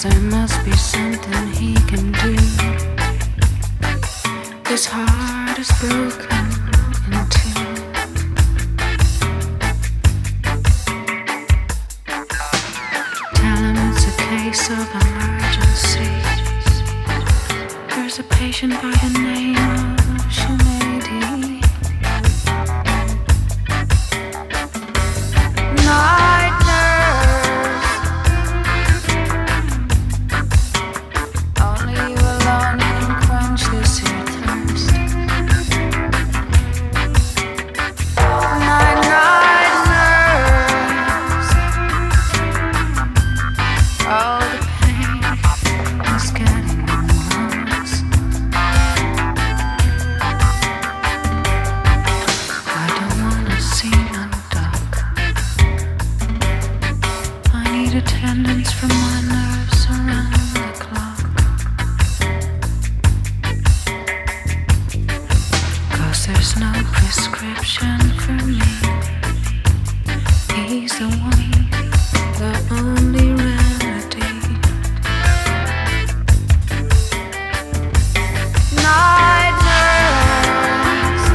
there must be something he can do. His heart is broken in two. Tell him it's a case of emergency. There's a patient by the name of Sinead. Night nurse, only you alone can quench this here thirst. Night nurse, all the pain is getting worse. I don't wanna see no doc. I need attendance from my nurse around the clock. 'Cause there's no prescription for me. He's the one, the only remedy. Night nurse,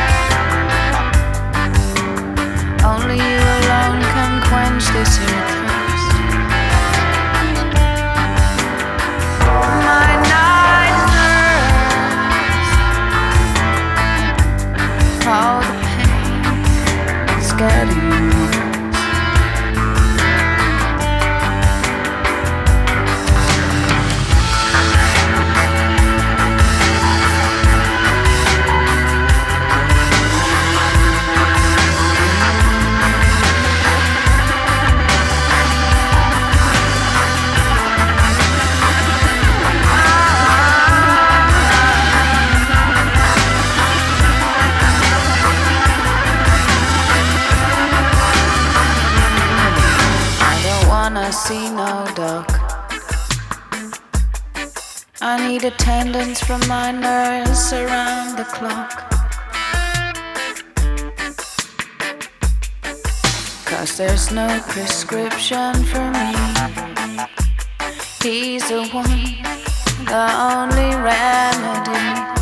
only you alone can quench this here thirst. My night nurse, all the pain is getting worse. I see no doc. I need attendance from my nurse around the clock. 'Cause there's no prescription for me. He's the one, the only remedy.